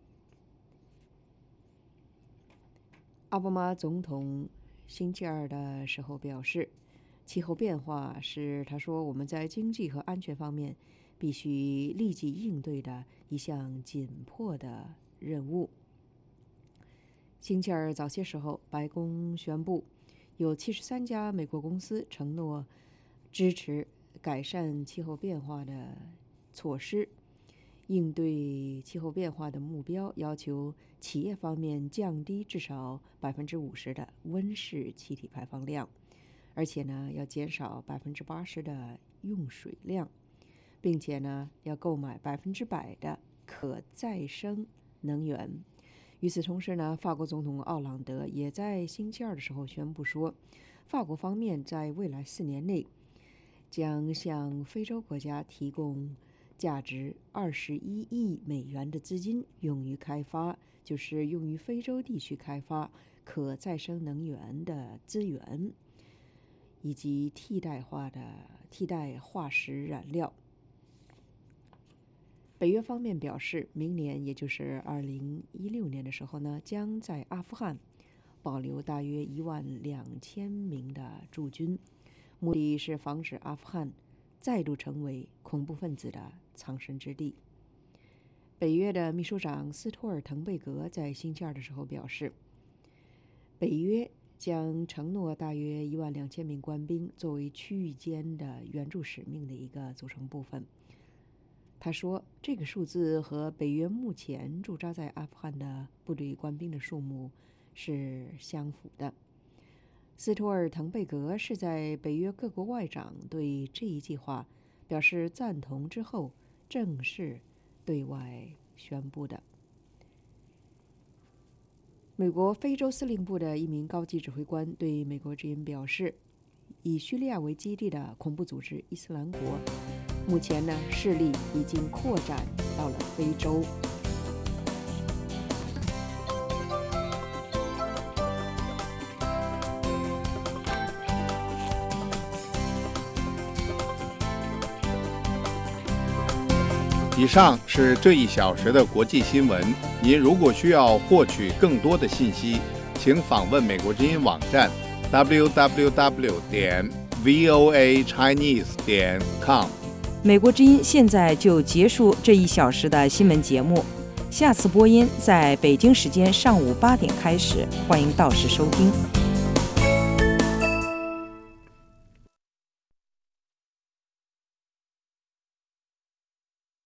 奥巴马总统星期二的时候表示，气候变化是他说我们在经济和安全方面必须立即应对的一项紧迫的任务。星期二早些时候，白宫宣布有七十三家美国公司承诺支持改善气候变化的措施，应对气候变化的目标要求企业方面降低至少百分之五十的温室气体排放量，而且呢要减少百分之八十的用水量，并且呢要购买百分之百的可再生能源。与此同时呢，法国总统奥朗德也在星期二的时候宣布说，法国方面在未来四年内将向非洲国家提供价值二十一亿美元的资金，用于开发，就是用于非洲地区开发可再生能源的资源，以及替代化的替代化石燃料。北约方面表示，明年也就是二零一六年的时候呢，将在阿富汗保留大约一万两千名的驻军，目的是防止阿富汗再度成为恐怖分子的藏身之地。北约的秘书长斯托尔滕贝格在星期二的时候表示，北约将承诺大约一万两千名官兵作为区域间的援助使命的一个组成部分。他说，这个数字和北约目前驻扎在阿富汗的部队官兵的数目是相符的。斯托尔滕贝格是在北约各国外长对这一计划表示赞同之后正式对外宣布的。美国非洲司令部的一名高级指挥官对美国之音表示，以叙利亚为基地的恐怖组织伊斯兰国目前呢势力已经扩展到了非洲。 以上是这一小时的国际新闻。您如果需要获取更多的信息，请访问美国之音网站 double-u double-u double-u 点 v o a chinese 点 com。 美国之音现在就结束这一小时的新闻节目。 下次播音在北京时间上午八点开始，欢迎到时收听。